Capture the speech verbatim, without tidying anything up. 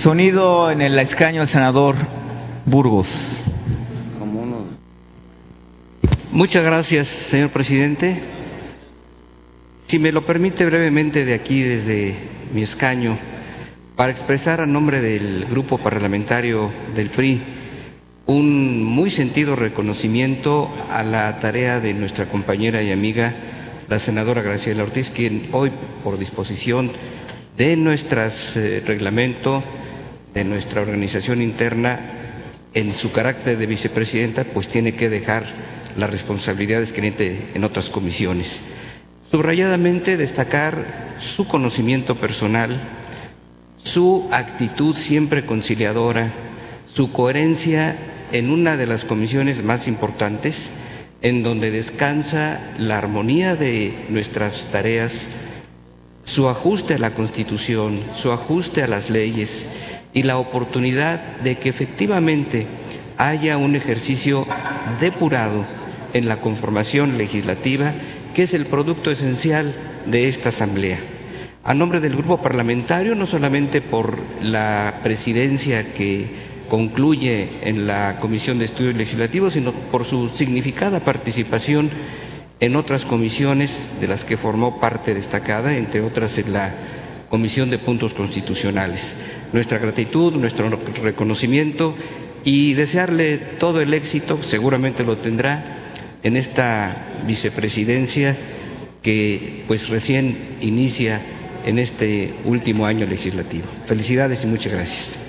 Sonido en el escaño del senador Burgos. Muchas gracias, señor presidente. Si me lo permite brevemente de aquí, desde mi escaño, para expresar a nombre del grupo parlamentario del P R I un muy sentido reconocimiento a la tarea de nuestra compañera y amiga, la senadora Graciela Ortiz, quien hoy, por disposición de nuestro eh, reglamento, de nuestra organización interna, en su carácter de vicepresidenta, pues tiene que dejar las responsabilidades que tiene en otras comisiones. Subrayadamente destacar su conocimiento personal, su actitud siempre conciliadora, su coherencia en una de las comisiones más importantes, en donde descansa la armonía de nuestras tareas, su ajuste a la Constitución, su ajuste a las leyes y la oportunidad de que efectivamente haya un ejercicio depurado en la conformación legislativa, que es el producto esencial de esta Asamblea. A nombre del grupo parlamentario, no solamente por la presidencia que concluye en la Comisión de Estudios Legislativos, sino por su significada participación en otras comisiones de las que formó parte destacada, entre otras en la Comisión de Puntos Constitucionales. Nuestra gratitud, nuestro reconocimiento y desearle todo el éxito, seguramente lo tendrá, en esta vicepresidencia que pues recién inicia en este último año legislativo. Felicidades y muchas gracias.